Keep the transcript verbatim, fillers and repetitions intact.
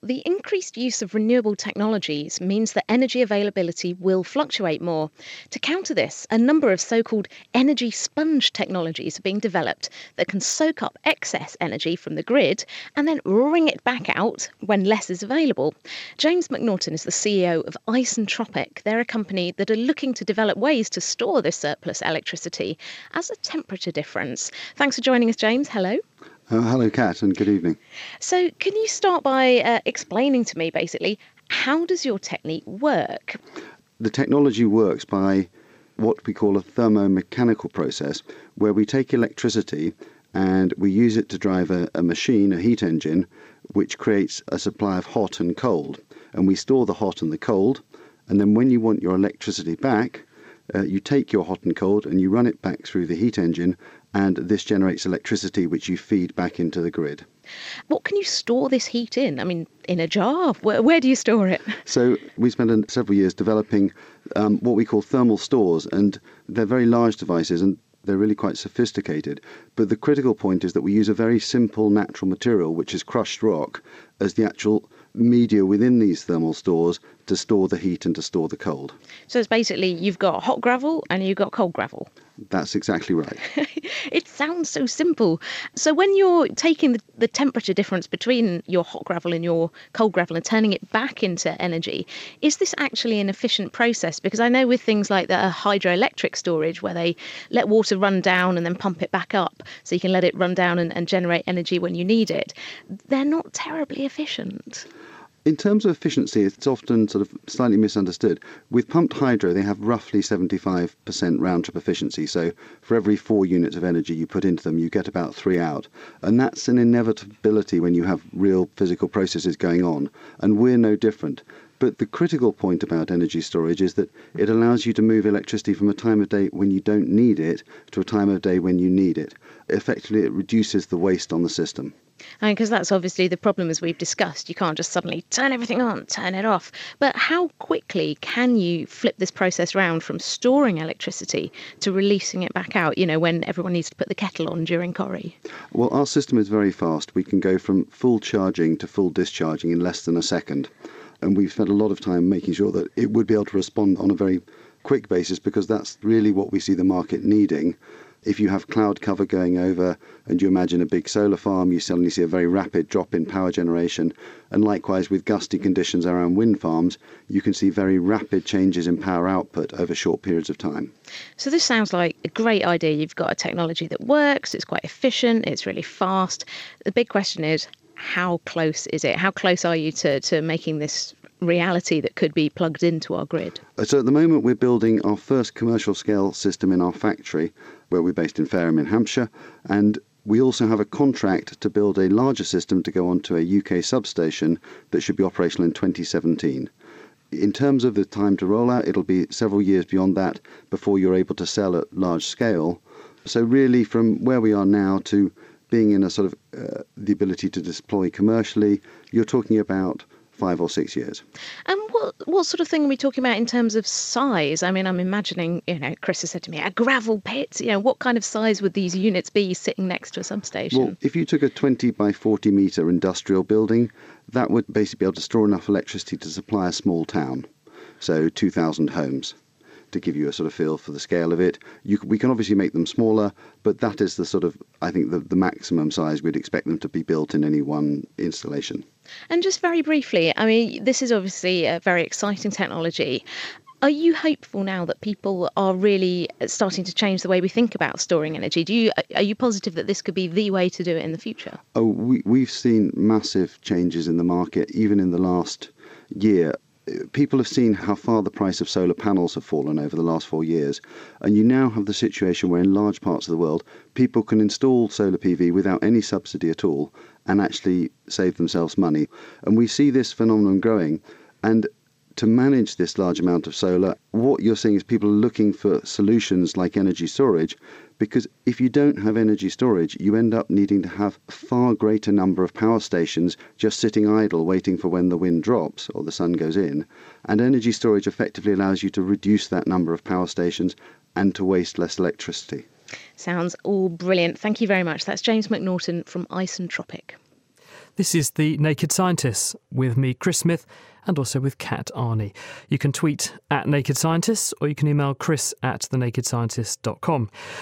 the increased use of renewable technologies means that energy availability will fluctuate more. To counter this, a number of so-called energy sponge technologies are being developed that can soak up excess energy from the grid and then wring it back out when less is available. James McNaughton is the C E O of Isentropic. They're a company that are looking to develop ways to store this surplus electricity as a temperature difference. Thanks for joining us, James. Hello. Uh, hello, Kat, and good evening. So can you start by uh, explaining to me, basically, how does your technique work? The technology works by what we call a thermomechanical process, where we take electricity and we use it to drive a, a machine, a heat engine, which creates a supply of hot and cold. And we store the hot and the cold, and then when you want your electricity back, uh, you take your hot and cold and you run it back through the heat engine, and this generates electricity which you feed back into the grid. What can you store this heat in? I mean, in a jar? Where, where do you store it? So we spent several years developing um, what we call thermal stores, and they're very large devices and they're really quite sophisticated. But the critical point is that we use a very simple natural material, which is crushed rock, as the actual media within these thermal stores to store the heat and to store the cold. So it's basically you've got hot gravel and you've got cold gravel. That's exactly right. It sounds so simple. So when you're taking the, the temperature difference between your hot gravel and your cold gravel and turning it back into energy, is this actually an efficient process? Because I know with things like the hydroelectric storage, where they let water run down and then pump it back up, so you can let it run down and, and generate energy when you need it, they're not terribly efficient. In terms of efficiency, it's often sort of slightly misunderstood. With pumped hydro, they have roughly seventy-five percent round-trip efficiency. So for every four units of energy you put into them, you get about three out. And that's an inevitability when you have real physical processes going on. And we're no different. But the critical point about energy storage is that it allows you to move electricity from a time of day when you don't need it to a time of day when you need it. Effectively, it reduces the waste on the system. Because that's obviously the problem, as we've discussed. You can't just suddenly turn everything on, turn it off. But how quickly can you flip this process round from storing electricity to releasing it back out, you know, when everyone needs to put the kettle on during Corrie? Well, our system is very fast. We can go from full charging to full discharging in less than a second. And we've spent a lot of time making sure that it would be able to respond on a very quick basis, because that's really what we see the market needing. If you have cloud cover going over and you imagine a big solar farm, you suddenly see a very rapid drop in power generation. And likewise with gusty conditions around wind farms, you can see very rapid changes in power output over short periods of time. So this sounds like a great idea. You've got a technology that works, it's quite efficient, it's really fast. The big question is, how close is it? How close are you to, to making this reality that could be plugged into our grid? So at the moment we're building our first commercial scale system in our factory, where we're based in Fareham in Hampshire, and we also have a contract to build a larger system to go onto a U K substation that should be operational in twenty seventeen. In terms of the time to roll out, it'll be several years beyond that before you're able to sell at large scale. So really from where we are now to being in a sort of uh, the ability to deploy commercially, you're talking about five or six years. And what what sort of thing are we talking about in terms of size? I mean, I'm imagining, you know, Chris has said to me, a gravel pit. You know, what kind of size would these units be sitting next to a substation? Well, if you took a twenty by forty metre industrial building, that would basically be able to store enough electricity to supply a small town, so two thousand homes. To give you a sort of feel for the scale of it. You, we can obviously make them smaller, but that is the sort of, I think, the, the maximum size we'd expect them to be built in any one installation. And just very briefly, I mean, this is obviously a very exciting technology. Are you hopeful now that people are really starting to change the way we think about storing energy? Do you are you positive that this could be the way to do it in the future? Oh, we, we've seen massive changes in the market, even in the last year. People have seen how far the price of solar panels have fallen over the last four years. And you now have the situation where in large parts of the world, people can install solar P V without any subsidy at all and actually save themselves money. And we see this phenomenon growing. And to manage this large amount of solar, what you're seeing is people are looking for solutions like energy storage, because if you don't have energy storage, you end up needing to have a far greater number of power stations just sitting idle waiting for when the wind drops or the sun goes in. And energy storage effectively allows you to reduce that number of power stations and to waste less electricity. Sounds all brilliant. Thank you very much. That's James McNaughton from Isentropic. This is The Naked Scientists, with me, Chris Smith, and also with Kat Arney. You can tweet at Naked Scientists, or you can email chris at the naked scientist dot com.